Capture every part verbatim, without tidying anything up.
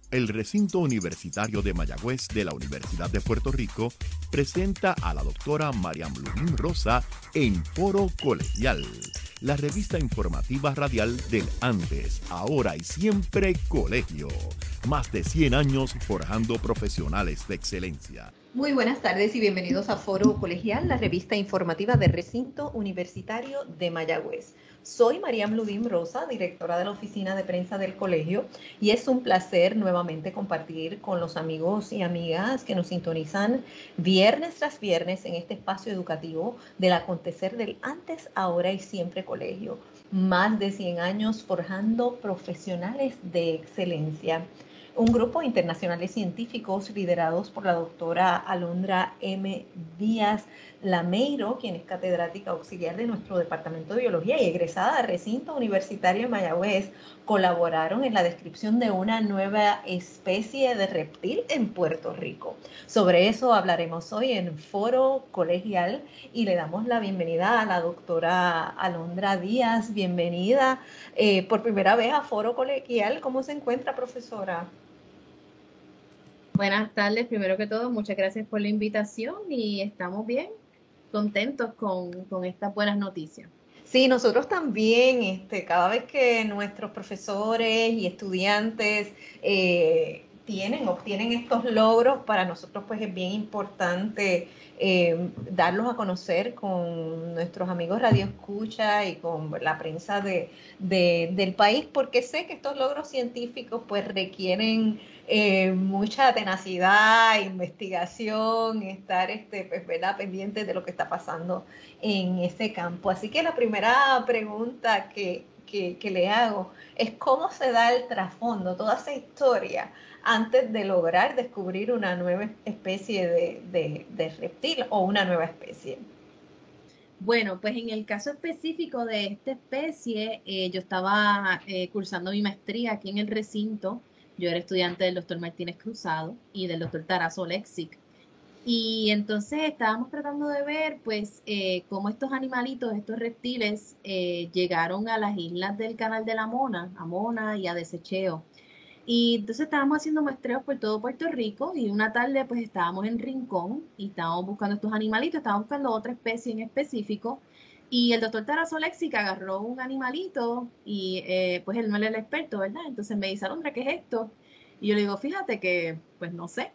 El recinto universitario de Mayagüez de la Universidad de Puerto Rico presenta a la doctora Mariam Lubín Rosa en Foro Colegial, la revista informativa radial del antes, ahora y siempre colegio. Más de cien años forjando profesionales de excelencia. Muy buenas tardes y bienvenidos a Foro Colegial, la revista informativa del Recinto Universitario de Mayagüez. Soy Mariam Lubín Rosa, directora de la Oficina de Prensa del Colegio, y es un placer nuevamente compartir con los amigos y amigas que nos sintonizan viernes tras viernes en este espacio educativo del acontecer del antes, ahora y siempre colegio. Más de cien años forjando profesionales de excelencia. Un grupo internacional de científicos liderados por la doctora Alondra M. Díaz Lameiro, quien es catedrática auxiliar de nuestro Departamento de Biología y egresada del Recinto Universitario de Mayagüez, colaboraron en la descripción de una nueva especie de reptil en Puerto Rico. Sobre eso hablaremos hoy en Foro Colegial y le damos la bienvenida a la doctora Alondra Díaz. Bienvenida eh, por primera vez a Foro Colegial. ¿Cómo se encuentra, profesora? Buenas tardes, primero que todo, muchas gracias por la invitación y estamos bien contentos con, con estas buenas noticias. Sí, nosotros también, este, cada vez que nuestros profesores y estudiantes eh, tienen, obtienen estos logros, para nosotros pues es bien importante eh, darlos a conocer con nuestros amigos Radio Escucha y con la prensa de, de, del país, porque sé que estos logros científicos pues requieren eh, mucha tenacidad, investigación, estar este, pues, ¿verdad? pendientes de lo que está pasando en ese campo. Así que la primera pregunta que, que, que le hago es cómo se da el trasfondo, toda esa historia, antes de lograr descubrir una nueva especie de, de, de reptil o una nueva especie. Bueno, pues en el caso específico de esta especie, eh, yo estaba eh, cursando mi maestría aquí en el recinto. Yo era estudiante del doctor Martínez Cruzado y del doctor Tarazo Lexic. Y entonces estábamos tratando de ver, pues, eh, cómo estos animalitos, estos reptiles, eh, llegaron a las islas del Canal de la Mona, a Mona y a Desecheo. Y entonces estábamos haciendo muestreos por todo Puerto Rico y una tarde pues estábamos en Rincón y estábamos buscando estos animalitos, estábamos buscando otra especie en específico y el doctor Tarazo Lexic agarró un animalito y eh, pues él no era el experto, ¿verdad? Entonces me dice, Alondra, ¿qué es esto? Y yo le digo, fíjate que pues no sé.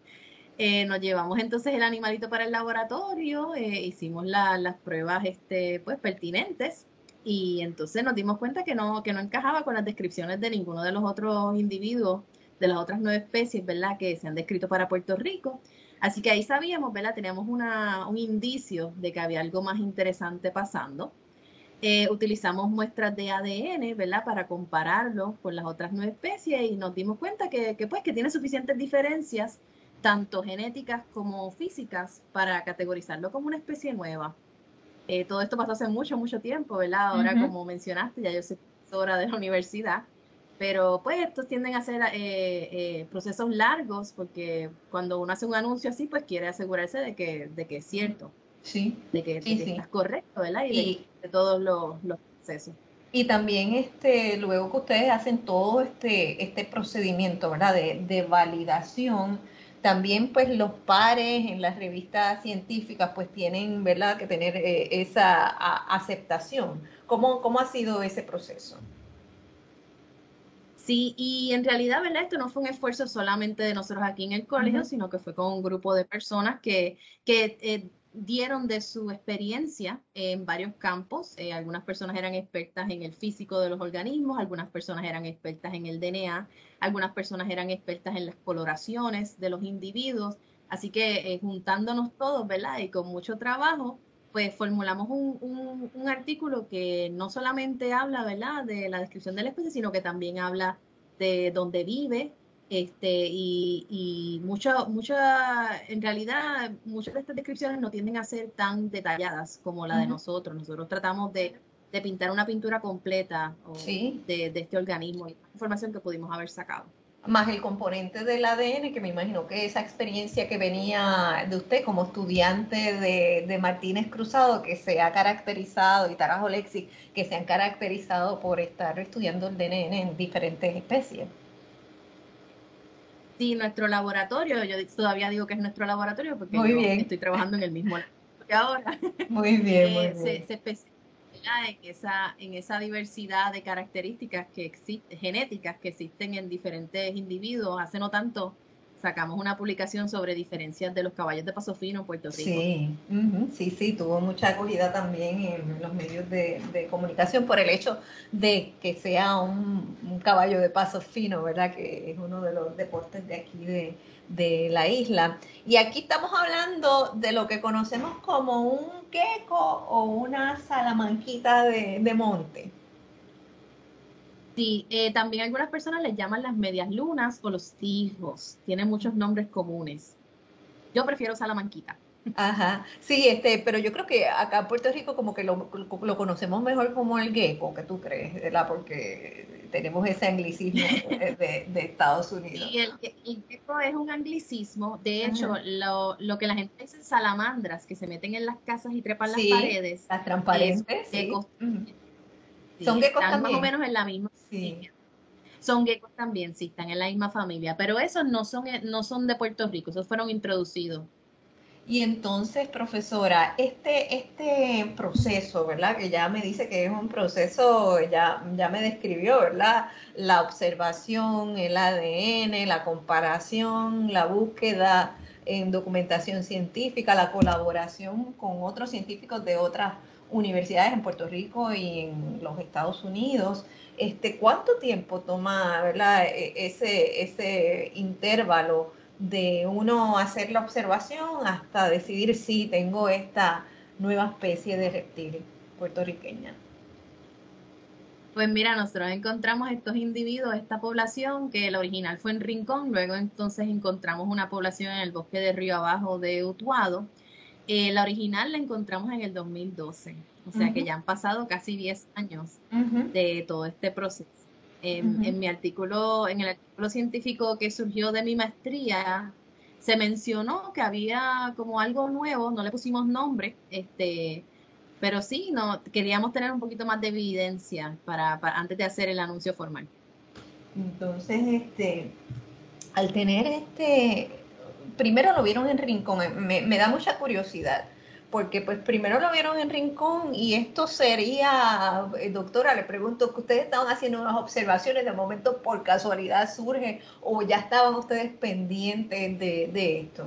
Eh, nos llevamos entonces el animalito para el laboratorio, eh, hicimos la, las pruebas este, pues, pertinentes y entonces nos dimos cuenta que no, que no encajaba con las descripciones de ninguno de los otros individuos, de las otras nueve especies, ¿verdad?, que se han descrito para Puerto Rico. Así que ahí sabíamos, ¿verdad?, teníamos una, un indicio de que había algo más interesante pasando. Eh, utilizamos muestras de A D N, ¿verdad?, para compararlo con las otras nueve especies y nos dimos cuenta que, que, pues, que tiene suficientes diferencias tanto genéticas como físicas, para categorizarlo como una especie nueva. Eh, todo esto pasó hace mucho, mucho tiempo, ¿verdad? Ahora, uh-huh. como mencionaste, ya yo soy profesora de la universidad, pero pues estos tienden a ser eh, eh, procesos largos, porque cuando uno hace un anuncio así, pues quiere asegurarse de que, de que es cierto, sí, de que, sí, de que sí. estás correcto, ¿verdad? Y, y de, de todos los, los procesos. Y también este, luego que ustedes hacen todo este, este procedimiento, ¿verdad?, de, de validación, también pues los pares en las revistas científicas pues tienen, ¿verdad?, que tener eh, esa a, aceptación. ¿Cómo, ¿Cómo ha sido ese proceso? Sí, y en realidad, ¿verdad?, esto no fue un esfuerzo solamente de nosotros aquí en el colegio, uh-huh. sino que fue con un grupo de personas que, que eh, dieron de su experiencia en varios campos. Eh, algunas personas eran expertas en el físico de los organismos, algunas personas eran expertas en el D N A, algunas personas eran expertas en las coloraciones de los individuos. Así que eh, juntándonos todos, ¿verdad?, y con mucho trabajo, pues formulamos un, un, un artículo que no solamente habla, ¿verdad?, de la descripción de la especie, sino que también habla de dónde vive, este, y, y mucho, mucho, en realidad, muchas de estas descripciones no tienden a ser tan detalladas como la uh-huh. de nosotros. Nosotros tratamos de, de pintar una pintura completa o sí. de, de este organismo y la información que pudimos haber sacado. Más el componente del A D N, que me imagino que esa experiencia que venía de usted como estudiante de, de Martínez Cruzado, que se ha caracterizado, y Tarazo Lexic, que se han caracterizado por estar estudiando el D N A en diferentes especies. Sí, nuestro laboratorio, yo todavía digo que es nuestro laboratorio porque Muy yo bien. estoy trabajando en el mismo laboratorio ahora. Muy bien, muy eh, bien. Se, se especializa en esa, en esa diversidad de características que existen, genéticas que existen en diferentes individuos. Hace no tanto sacamos una publicación sobre diferencias de los caballos de paso fino en Puerto Rico. Sí, uh-huh, sí, sí, tuvo mucha acogida también en los medios de, de comunicación por el hecho de que sea un, un caballo de paso fino, ¿verdad? Que es uno de los deportes de aquí de, de la isla. Y aquí estamos hablando de lo que conocemos como un gecko o una salamanquita de, de monte. Sí, eh, también algunas personas les llaman las medias lunas o los tigos. Tienen muchos nombres comunes. Yo prefiero salamanquita. Ajá, sí, este, pero yo creo que acá en Puerto Rico como que lo, lo, lo conocemos mejor como el gecko, ¿qué tú crees? ¿Verdad? Porque tenemos ese anglicismo de, de, de Estados Unidos. Sí, el, el gecko es un anglicismo. De hecho, Ajá. lo, lo que la gente dice salamandras, que se meten en las casas y trepan las Sí, paredes, las transparentes, es sí. geckos. Uh-huh. Sí, Son geckos están más o también. menos en la misma Sí. familia. Son geckos también, sí, están en la misma familia, pero esos no son, no son de Puerto Rico, esos fueron introducidos. Y entonces, profesora, este, este proceso, ¿verdad? Que ya me dice que es un proceso, ya, ya me describió, ¿verdad? La observación, el A D N, la comparación, la búsqueda en documentación científica, la colaboración con otros científicos de otras universidades en Puerto Rico y en los Estados Unidos. Este, ¿cuánto tiempo toma, ¿verdad? Ese, ese intervalo de uno hacer la observación hasta decidir si tengo esta nueva especie de reptil puertorriqueña? Pues mira, nosotros encontramos estos individuos, esta población, que la original fue en Rincón, luego entonces encontramos una población en el bosque de Río Abajo de Utuado. Eh, la original la encontramos en el dos mil doce, o sea Uh-huh. que ya han pasado casi diez años Uh-huh. de todo este proceso. En, Uh-huh. en mi artículo, en el artículo científico que surgió de mi maestría, se mencionó que había como algo nuevo, no le pusimos nombre, este, pero sí, no, queríamos tener un poquito más de evidencia para, para antes de hacer el anuncio formal. Entonces, este, al tener este, primero lo vieron en Rincón, me, me da mucha curiosidad, porque pues primero lo vieron en Rincón y esto sería, eh, doctora, le pregunto, que ustedes estaban haciendo unas observaciones, de momento por casualidad surge o ya estaban ustedes pendientes de, de esto.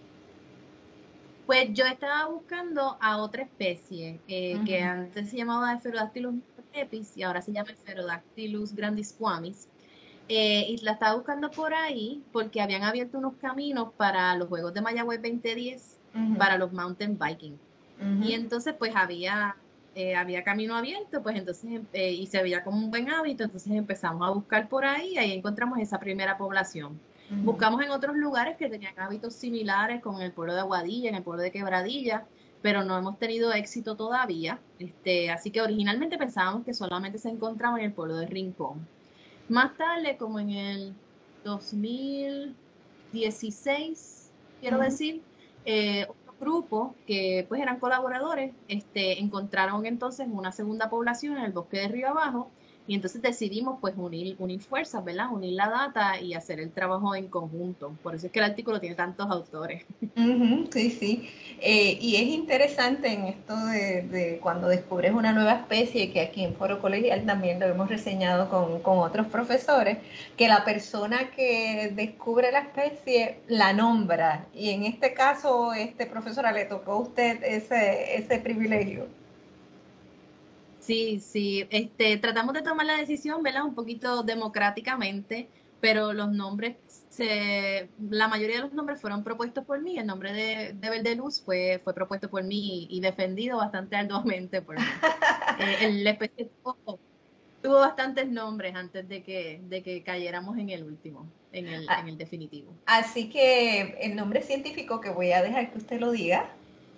Pues yo estaba buscando a otra especie eh, que Uh-huh. antes se llamaba Eferodactylus epis y ahora se llama Eferodactylus grandisquamis. Eh, y la estaba buscando por ahí porque habían abierto unos caminos para los Juegos de Mayagüez veinte diez, Uh-huh. para los mountain biking. Uh-huh. Y entonces pues había, eh, había camino abierto, pues entonces, eh, y se veía como un buen hábito, entonces empezamos a buscar por ahí y ahí encontramos esa primera población. Uh-huh. Buscamos en otros lugares que tenían hábitos similares, como en el pueblo de Aguadilla, en el pueblo de Quebradilla, pero no hemos tenido éxito todavía. Este, así que originalmente pensábamos que solamente se encontraba en el pueblo de Rincón. Más tarde, como en el dos mil dieciséis, quiero uh-huh. decir, eh, otro grupo que pues eran colaboradores, este, encontraron entonces una segunda población en el bosque de Río Abajo y entonces decidimos pues unir, unir fuerzas, ¿verdad? Unir la data y hacer el trabajo en conjunto. Por eso es que el artículo tiene tantos autores. Uh-huh, sí, sí. Eh, y es interesante en esto de, de cuando descubres una nueva especie, que aquí en Foro Colegial también lo hemos reseñado con, con otros profesores, que la persona que descubre la especie la nombra. Y en este caso, este profesora, le tocó a usted ese, ese privilegio. Sí, sí, este, tratamos de tomar la decisión, ¿verdad? Un poquito democráticamente, pero los nombres, se, la mayoría de los nombres fueron propuestos por mí. El nombre de, de Verde Luz fue, fue propuesto por mí y, y defendido bastante arduamente por mí. eh, el especie tuvo, tuvo bastantes nombres antes de que, de que cayéramos en el último, en el, ah, en el definitivo. Así que el nombre científico, que voy a dejar que usted lo diga.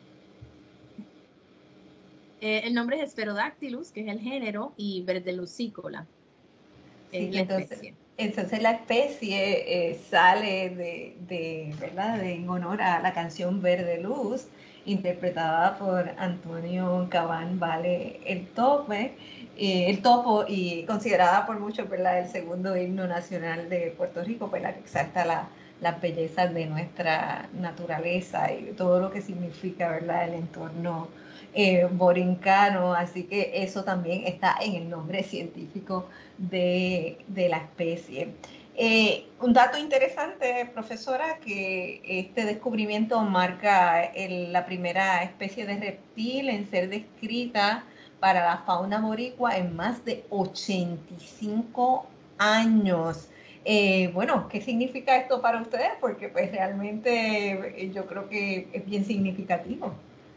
Eh, el nombre es Spherodactylus, que es el género, y Verdelucicola Sí, es que la entonces, especie. entonces la especie eh, sale de, de, ¿verdad? De, en honor a la canción Verde Luz, interpretada por Antonio Cabán Vale el Tope, eh, el Topo, y considerada por muchos, ¿verdad? El segundo himno nacional de Puerto Rico, pues la que exalta la, las bellezas de nuestra naturaleza y todo lo que significa, ¿verdad?, el entorno eh, borincano, así que eso también está en el nombre científico de, de la especie. Eh, un dato interesante, profesora, que este descubrimiento marca el, la primera especie de reptil en ser descrita para la fauna boricua en más de ochenta y cinco años. Eh, bueno, ¿qué significa esto para ustedes? Porque pues realmente eh, yo creo que es bien significativo.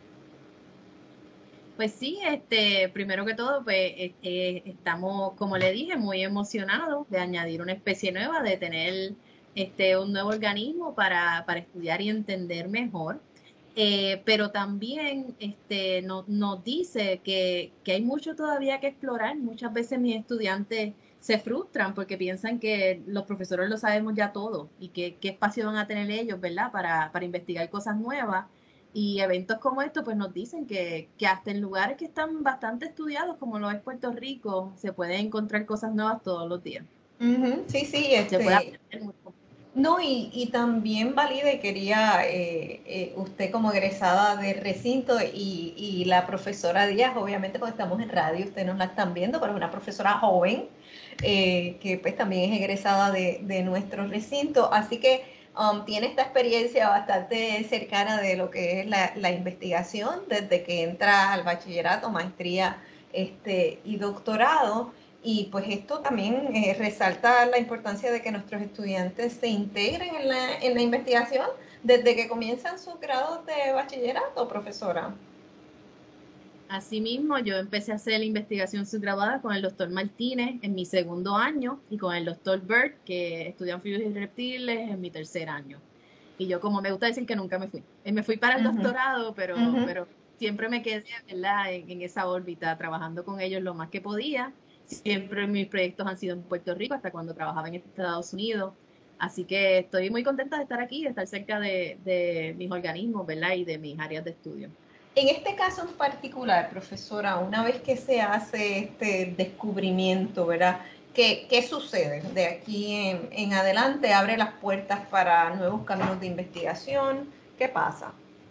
Pues sí, este, primero que todo, pues eh, eh, estamos, como le dije, muy emocionados de añadir una especie nueva, de tener este, un nuevo organismo para, para estudiar y entender mejor. Eh, pero también este, no, nos dice que, que hay mucho todavía que explorar. Muchas veces mis estudiantes se frustran porque piensan que los profesores lo sabemos ya todo y que qué espacio van a tener ellos, ¿verdad?, para, para investigar cosas nuevas. Y eventos como estos pues nos dicen que, que hasta en lugares que están bastante estudiados, como lo es Puerto Rico, se pueden encontrar cosas nuevas todos los días. Uh-huh. Sí, sí, Se puede este, aprender mucho. no, y, y también valide, quería eh, eh, usted como egresada de recinto y, y la profesora Díaz, obviamente porque estamos en radio, ustedes no la están viendo, pero es una profesora joven eh, que pues también es egresada de, de nuestro recinto, así que um, tiene esta experiencia bastante cercana de lo que es la, la investigación desde que entra al bachillerato, maestría este, y doctorado. Y pues esto también eh, resalta la importancia de que nuestros estudiantes se integren en la, en la investigación desde que comienzan sus grados de bachillerato, profesora. Asimismo, yo empecé a hacer la investigación subgrabada con el doctor Martínez en mi segundo año y con el doctor Bird, que estudia anfibios y reptiles, en mi tercer año. Y yo, como me gusta decir, que nunca me fui. Me fui para el Uh -huh. doctorado, pero, Uh -huh. pero siempre me quedé, ¿verdad?, en, en esa órbita, trabajando con ellos lo más que podía. Siempre mis proyectos han sido en Puerto Rico, hasta cuando trabajaba en Estados Unidos. Así que estoy muy contenta de estar aquí, de estar cerca de, de mis organismos, ¿verdad?, y de mis áreas de estudio. En este caso en particular, profesora, una vez que se hace este descubrimiento, ¿verdad?, ¿Qué, ¿qué sucede? De aquí en, en adelante, ¿abre las puertas para nuevos caminos de investigación? ¿Qué pasa?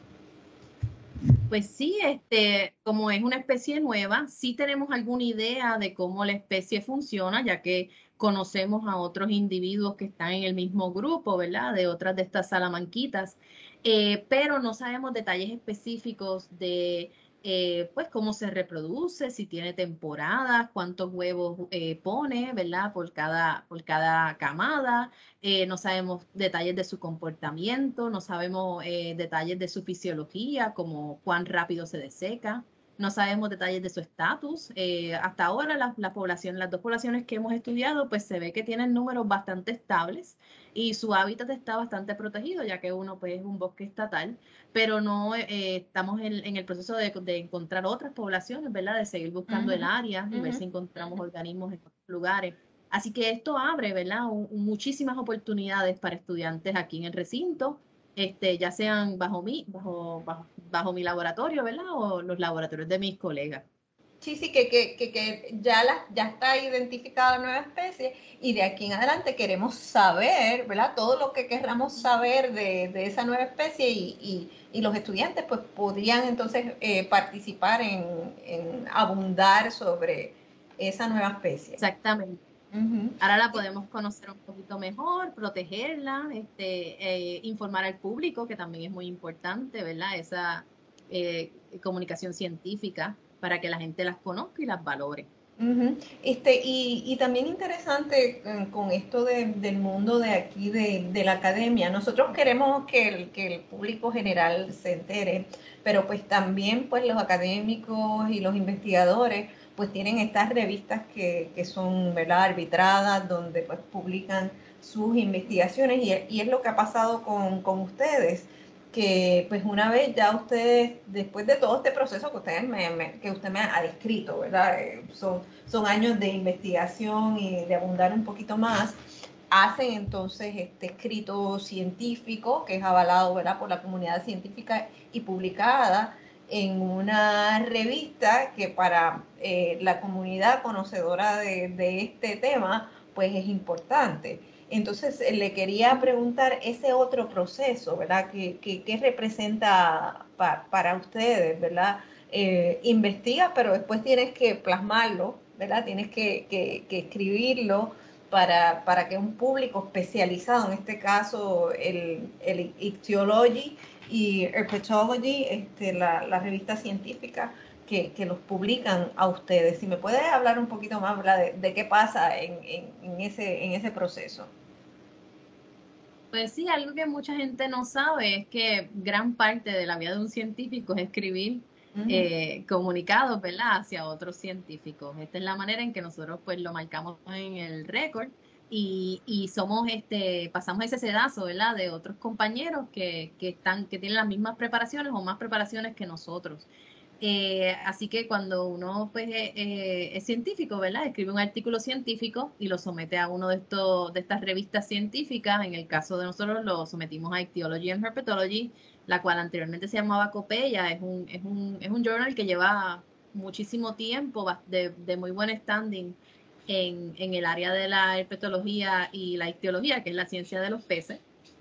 Pues sí, este, como es una especie nueva, sí tenemos alguna idea de cómo la especie funciona, ya que conocemos a otros individuos que están en el mismo grupo, ¿verdad?, de otras de estas salamanquitas, eh, pero no sabemos detalles específicos de eh, pues cómo se reproduce, si tiene temporadas, cuántos huevos eh, pone, ¿verdad?, por cada, por cada camada. Eh, no sabemos detalles de su comportamiento, no sabemos eh, detalles de su fisiología, como cuán rápido se deseca, no sabemos detalles de su estatus. Eh, hasta ahora la, la población, las dos poblaciones que hemos estudiado, pues se ve que tienen números bastante estables y su hábitat está bastante protegido, ya que uno pues es un bosque estatal, pero no eh, estamos en, en, el proceso de, de encontrar otras poblaciones, ¿verdad?, de seguir buscando uh -huh. el área y uh -huh. ver si encontramos organismos en otros lugares. Así que esto abre, ¿verdad?, un, muchísimas oportunidades para estudiantes aquí en el recinto, este, ya sean bajo mi, bajo, bajo, bajo mi laboratorio, ¿verdad?, o los laboratorios de mis colegas. Sí, sí, que, que, que, que ya, la, ya está identificada la nueva especie y de aquí en adelante queremos saber, ¿verdad?, todo lo que querramos saber de, de esa nueva especie y, y, y los estudiantes pues podrían entonces eh, participar en, en abundar sobre esa nueva especie. Exactamente. Uh-huh. Ahora la podemos conocer un poquito mejor, protegerla, este, eh, informar al público, que también es muy importante, ¿verdad?, esa eh, comunicación científica para que la gente las conozca y las valore. Uh-huh. Este, y, y también interesante eh, con esto de, del mundo de aquí, de, de la academia, nosotros queremos que el, que el público general se entere, pero pues también pues los académicos y los investigadores pues tienen estas revistas que, que son, ¿verdad?, arbitradas, donde pues publican sus investigaciones y, y es lo que ha pasado con, con ustedes, que pues una vez ya ustedes, después de todo este proceso que, ustedes me, me, que usted me ha descrito, ¿verdad?, eh, son, son años de investigación y de abundar un poquito más, hacen entonces este escrito científico que es avalado, ¿verdad?, por la comunidad científica y publicada en una revista que para eh, la comunidad conocedora de, de este tema pues es importante. Entonces, eh, le quería preguntar ese otro proceso, ¿verdad? ¿Qué, qué, qué representa pa, para ustedes, ¿verdad? Eh, investigas, pero después tienes que plasmarlo, ¿verdad? Tienes que, que, que escribirlo para, para que un público especializado, en este caso el, el Ichthyology y Herpetology, este, la, la revista científica, que, que los publican a ustedes. Si me puedes hablar un poquito más, ¿verdad? De, de qué pasa en, en, en, ese, en ese proceso. Pues sí, algo que mucha gente no sabe es que gran parte de la vida de un científico es escribir uh-huh. eh, comunicados, ¿verdad?, hacia otros científicos. Esta es la manera en que nosotros pues lo marcamos en el récord y, y somos, este, pasamos ese sedazo, ¿verdad?, de otros compañeros que, que, están, que tienen las mismas preparaciones o más preparaciones que nosotros. Eh, así que cuando uno pues, eh, es científico, ¿verdad?, escribe un artículo científico y lo somete a uno de, estos, de estas revistas científicas. En el caso de nosotros lo sometimos a Ichthyology and Herpetology, la cual anteriormente se llamaba Copeya. Es un, es un, es un journal que lleva muchísimo tiempo, de, de muy buen standing en, en el área de la herpetología y la ictiología, que es la ciencia de los peces.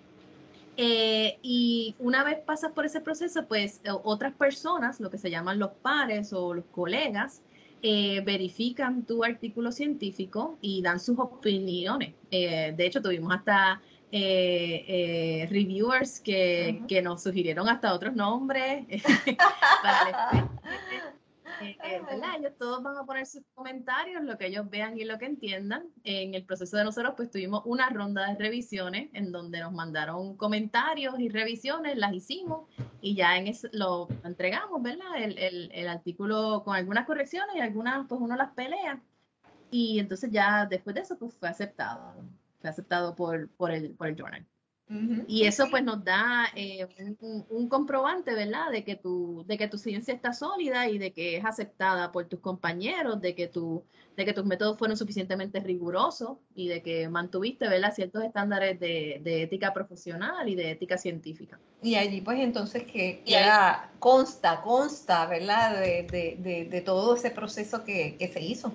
Eh, y una vez pasas por ese proceso, pues otras personas, lo que se llaman los pares o los colegas, eh, verifican tu artículo científico y dan sus opiniones. Eh, de hecho, tuvimos hasta eh, eh, reviewers que, uh-huh. que nos sugirieron hasta otros nombres para el Eh, eh, ¿verdad? Ellos todos van a poner sus comentarios, lo que ellos vean y lo que entiendan. En el proceso de nosotros, pues tuvimos una ronda de revisiones en donde nos mandaron comentarios y revisiones, las hicimos y ya en eso lo entregamos, ¿verdad? El, el, el artículo con algunas correcciones y algunas, pues uno las pelea. Y entonces ya después de eso, pues fue aceptado. Fue aceptado por, por, el, por el journal. Uh-huh. Y eso pues nos da eh, un, un comprobante, ¿verdad?, de que, tu, de que tu ciencia está sólida y de que es aceptada por tus compañeros, de que, tu, de que tus métodos fueron suficientemente rigurosos y de que mantuviste, ¿verdad?, ciertos estándares de, de ética profesional y de ética científica. Y allí pues entonces que queda, consta, consta, ¿verdad?, de, de, de, de todo ese proceso que, que se hizo.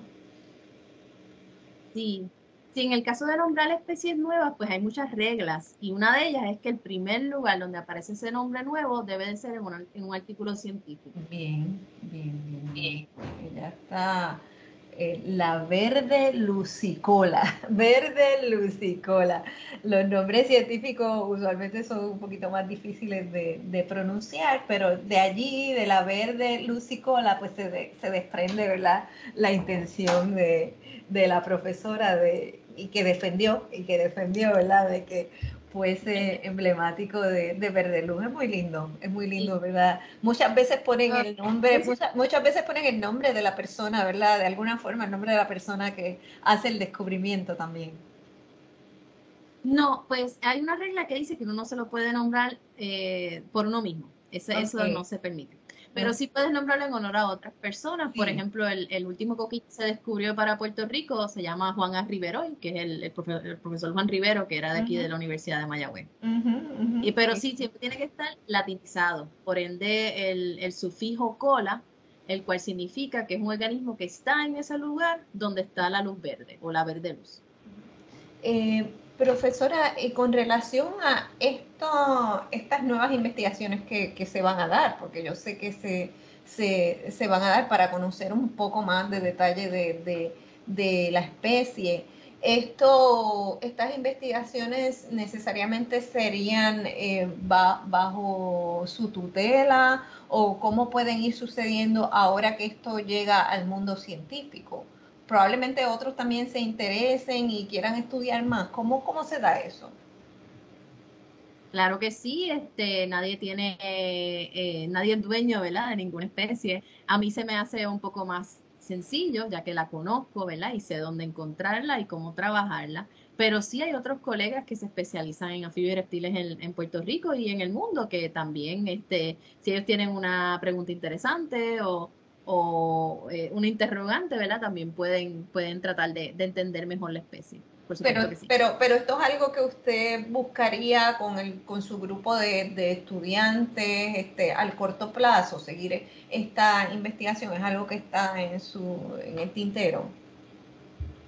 Sí. Sí, en el caso de nombrar especies nuevas, pues hay muchas reglas y una de ellas es que el primer lugar donde aparece ese nombre nuevo debe de ser en un, en un artículo científico. Bien, bien, bien, bien. Ya está. Eh, la verde lucicola, verde lucicola. Los nombres científicos usualmente son un poquito más difíciles de, de pronunciar, pero de allí, de la verde lucicola, pues se, de, se desprende, ¿verdad?, la intención de, de la profesora de, y que defendió, y que defendió, ¿verdad?, de que fuese emblemático de, de Verde Luz. Es muy lindo, es muy lindo, ¿verdad? Muchas veces ponen el nombre, muchas, muchas veces ponen el nombre de la persona, ¿verdad? De alguna forma, el nombre de la persona que hace el descubrimiento también. No, pues hay una regla que dice que uno no se lo puede nombrar eh, por uno mismo. Ese, okay. Eso no se permite. Pero sí puedes nombrarlo en honor a otras personas. Sí. Por ejemplo, el, el último coquí que se descubrió para Puerto Rico se llama Juan A. Riveroy, que es el, el, profesor, el profesor Juan Rivero, que era de aquí uh-huh. de la Universidad de Mayagüez. Uh-huh, uh-huh. Y, pero sí, siempre tiene que estar latinizado. Por ende, el, el sufijo cola, el cual significa que es un organismo que está en ese lugar donde está la luz verde o la verde luz. Eh, profesora, y con relación a esto, estas nuevas investigaciones que, que se van a dar, porque yo sé que se, se, se van a dar para conocer un poco más de detalle de, de, de la especie, esto, estas investigaciones necesariamente serían eh, ba, bajo su tutela o cómo pueden ir sucediendo ahora que esto llega al mundo científico. Probablemente otros también se interesen y quieran estudiar más. ¿Cómo, cómo se da eso? Claro que sí, este, nadie tiene, eh, eh, nadie es dueño, ¿verdad?, de ninguna especie. A mí se me hace un poco más sencillo, ya que la conozco, ¿verdad?, y sé dónde encontrarla y cómo trabajarla. Pero sí hay otros colegas que se especializan en anfibios y reptiles en, en Puerto Rico y en el mundo, que también, este, si ellos tienen una pregunta interesante o o eh, un interrogante, ¿verdad?, también pueden, pueden tratar de, de entender mejor la especie. Por supuesto pero, que sí. pero, pero esto es algo que usted buscaría con, el, con su grupo de, de estudiantes este, al corto plazo, seguir esta investigación, es algo que está en, su, en el tintero.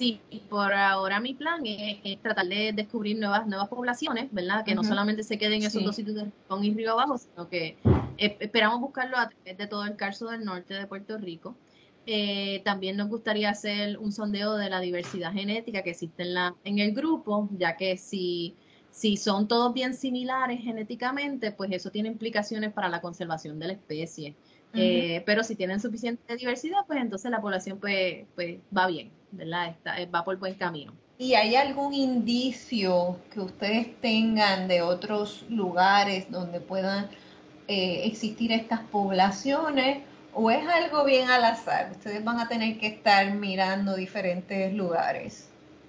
Sí, por ahora mi plan es, es tratar de descubrir nuevas nuevas poblaciones, ¿verdad? Que uh-huh. no solamente se queden en esos sí. dos sitios de Rincón y Río Abajo, sino que eh, esperamos buscarlo a través de todo el Carso del Norte de Puerto Rico. Eh, también nos gustaría hacer un sondeo de la diversidad genética que existe en, la, en el grupo, ya que si, si son todos bien similares genéticamente, pues eso tiene implicaciones para la conservación de la especie. Uh-huh. Eh, pero si tienen suficiente diversidad, pues entonces la población pues, pues va bien, ¿verdad? Está, va por buen camino. ¿Y hay algún indicio que ustedes tengan de otros lugares donde puedan eh, existir estas poblaciones? ¿O es algo bien al azar? Ustedes van a tener que estar mirando diferentes lugares.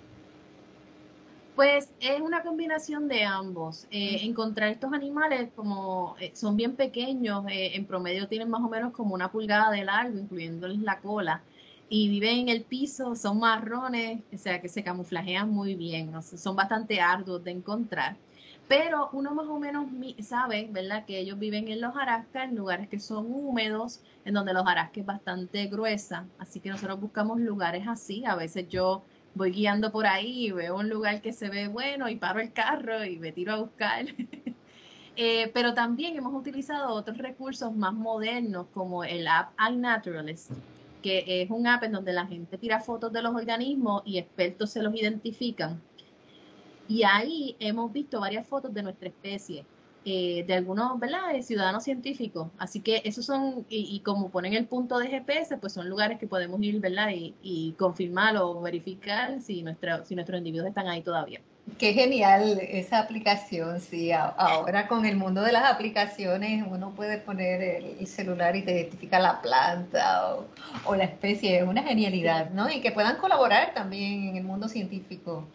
Pues es una combinación de ambos. Eh, encontrar estos animales como eh, son bien pequeños, eh, en promedio tienen más o menos como una pulgada de largo, incluyéndoles la cola, y viven en el piso, son marrones, o sea que se camuflajean muy bien, o sea, son bastante arduos de encontrar. Pero uno más o menos sabe, ¿verdad?, que ellos viven en los jarascas, en lugares que son húmedos, en donde los jarascas es bastante gruesa, así que nosotros buscamos lugares así. A veces yo voy guiando por ahí y veo un lugar que se ve bueno y paro el carro y me tiro a buscar. eh, pero también hemos utilizado otros recursos más modernos como el app iNaturalist, que es un app en donde la gente tira fotos de los organismos y expertos se los identifican. Y ahí hemos visto varias fotos de nuestra especie, eh, de algunos, ¿verdad?, ciudadanos científicos. Así que esos son, y, y como ponen el punto de G P S, pues son lugares que podemos ir, ¿verdad?, y, y confirmar o verificar si, nuestra, si nuestros individuos están ahí todavía. Qué genial esa aplicación, sí. Ahora con el mundo de las aplicaciones uno puede poner el celular y te identifica la planta o, o la especie. Es una genialidad, ¿no? Y que puedan colaborar también en el mundo científico.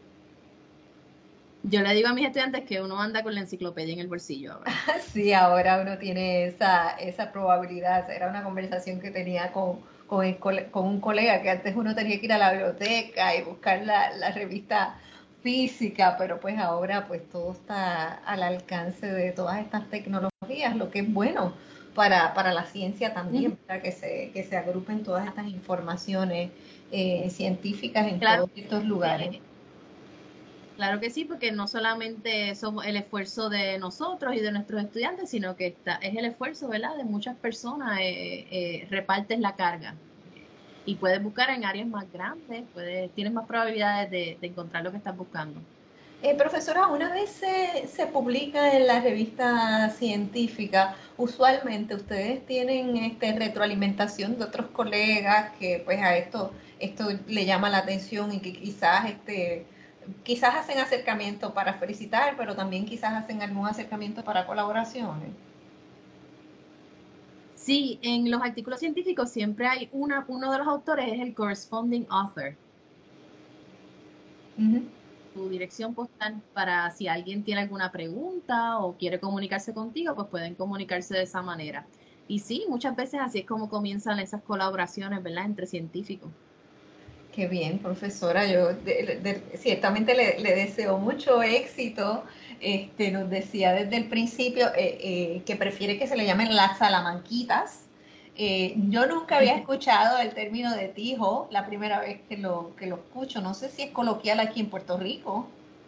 Yo le digo a mis estudiantes que uno anda con la enciclopedia en el bolsillo ahora. Sí, ahora uno tiene esa, esa probabilidad. Era una conversación que tenía con, con, el, con un colega, que antes uno tenía que ir a la biblioteca y buscar la, la revista física, pero pues ahora pues todo está al alcance de todas estas tecnologías, lo que es bueno para, para la ciencia también, mm. para que se, que se agrupen todas estas informaciones eh, científicas en claro. todos estos lugares. Sí. Claro que sí, porque no solamente somos el esfuerzo de nosotros y de nuestros estudiantes, sino que está, es el esfuerzo, ¿verdad?, de muchas personas. Eh, eh, repartes la carga y puedes buscar en áreas más grandes, puedes, tienes más probabilidades de, de encontrar lo que estás buscando. Eh, profesora, una vez se, se publica en la revista científica, usualmente ustedes tienen este, retroalimentación de otros colegas que pues a esto, esto le llama la atención y que quizás este quizás hacen acercamiento para felicitar, pero también quizás hacen algún acercamiento para colaboraciones. Sí, en los artículos científicos siempre hay una, uno de los autores es el corresponding author. Uh-huh. Tu dirección postal para si alguien tiene alguna pregunta o quiere comunicarse contigo, pues pueden comunicarse de esa manera. Y sí, muchas veces así es como comienzan esas colaboraciones, ¿verdad?, entre científicos. Qué bien, profesora. Yo de, de, ciertamente le, le deseo mucho éxito. Este, nos decía desde el principio eh, eh, que prefiere que se le llamen las salamanquitas. Eh, yo nunca había escuchado el término de tijo, la primera vez que lo, que lo escucho. No sé si es coloquial aquí en Puerto Rico.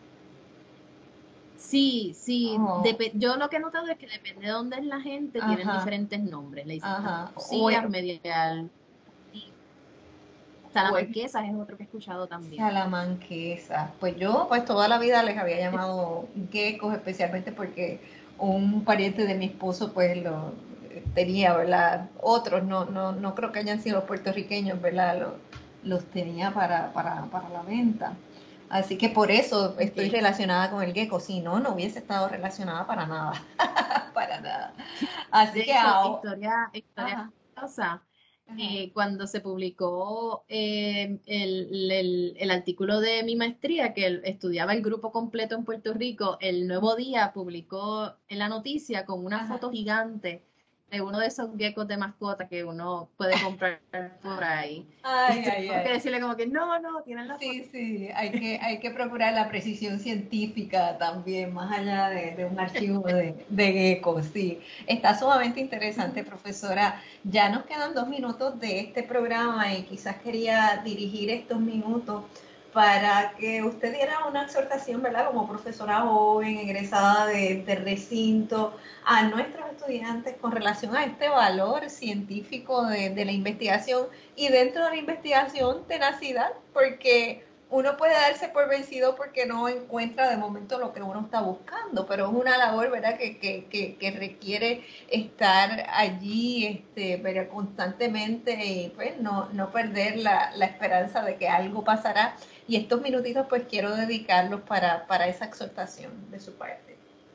Sí, sí. Oh. Dep- yo lo que he notado es que depende de dónde es la gente, Ajá. tienen diferentes nombres. Le dicen sillas, medial. Salamanquesas es otro que he escuchado también. Salamanquesas. Pues yo pues toda la vida les había llamado geckos, especialmente porque un pariente de mi esposo pues lo tenía, ¿verdad? Otros, no no no creo que hayan sido los puertorriqueños, ¿verdad? Los, los tenía para, para, para la venta. Así que por eso estoy sí. relacionada con el gecko. Si no, no hubiese estado relacionada para nada. para nada. Así de que hecho, ahora... historia, historia curiosa. Eh, cuando se publicó eh, el, el, el artículo de mi maestría, que el, estudiaba el grupo completo en Puerto Rico, el Nuevo Día publicó en la noticia con una Ajá. foto gigante de uno de esos geckos de mascota que uno puede comprar por ahí. Ay, ay, Tengo ay. que decirle como que no, no, tienen la sí, foto. Sí, hay que, hay que procurar la precisión científica también, más allá de, de un archivo de, de geckos, sí. Está sumamente interesante, profesora. Ya nos quedan dos minutos de este programa y quizás quería dirigir estos minutos para que usted diera una exhortación, ¿verdad? Como profesora joven, egresada de, de recinto, a nuestros estudiantes con relación a este valor científico de, de la investigación y dentro de la investigación tenacidad, porque uno puede darse por vencido porque no encuentra de momento lo que uno está buscando, pero es una labor, ¿verdad?, que, que, que, que requiere estar allí este, ¿verdad?, constantemente y pues no, no perder la, la esperanza de que algo pasará. Y estos minutitos pues quiero dedicarlos para, para esa exhortación de su parte.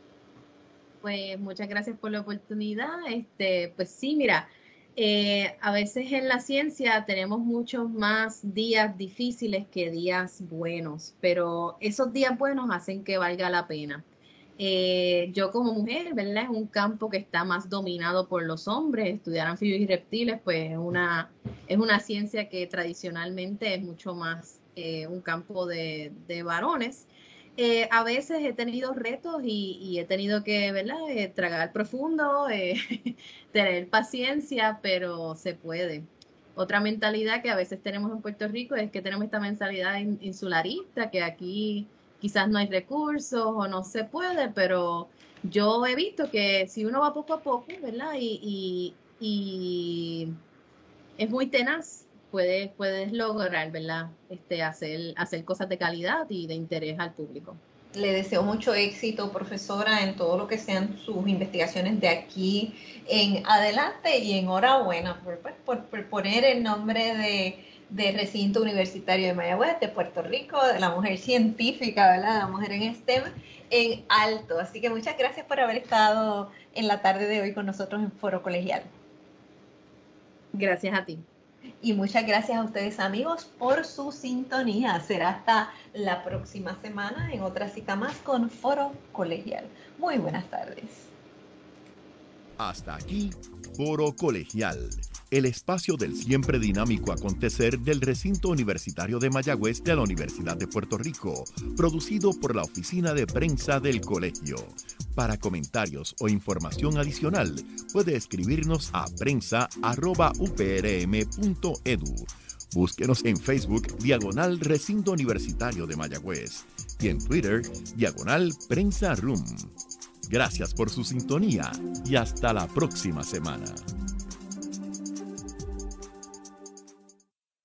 Pues muchas gracias por la oportunidad. Este, pues sí, mira, eh, a veces en la ciencia tenemos muchos más días difíciles que días buenos, pero esos días buenos hacen que valga la pena. Eh, yo como mujer, ¿verdad? Es un campo que está más dominado por los hombres. Estudiar anfibios y reptiles, pues es una, es una ciencia que tradicionalmente es mucho más eh, un campo de, de varones. Eh, a veces he tenido retos y, y he tenido que, ¿verdad?, eh, tragar profundo, eh, tener paciencia, pero se puede. Otra mentalidad que a veces tenemos en Puerto Rico es que tenemos esta mentalidad insularista, que aquí quizás no hay recursos o no se puede, pero yo he visto que si uno va poco a poco, ¿verdad?, y, y, y es muy tenaz, puedes, puedes lograr, ¿verdad?, este, hacer, hacer cosas de calidad y de interés al público. Le deseo mucho éxito, profesora, en todo lo que sean sus investigaciones de aquí en adelante y enhorabuena por, por, por poner el nombre de, de Recinto Universitario de Mayagüez, de Puerto Rico, de la mujer científica, ¿verdad?, de la mujer en STEM, en alto. Así que muchas gracias por haber estado en la tarde de hoy con nosotros en Foro Colegial. Gracias a ti. Y muchas gracias a ustedes, amigos, por su sintonía. Será hasta la próxima semana en otra cita más con Foro Colegial. Muy buenas tardes. Hasta aquí, Foro Colegial, el espacio del siempre dinámico acontecer del Recinto Universitario de Mayagüez de la Universidad de Puerto Rico, producido por la Oficina de Prensa del Colegio. Para comentarios o información adicional, puede escribirnos a prensa arroba u p r m punto e d u. Búsquenos en Facebook, diagonal Recinto Universitario de Mayagüez, y en Twitter, diagonal Prensa Room. Gracias por su sintonía y hasta la próxima semana.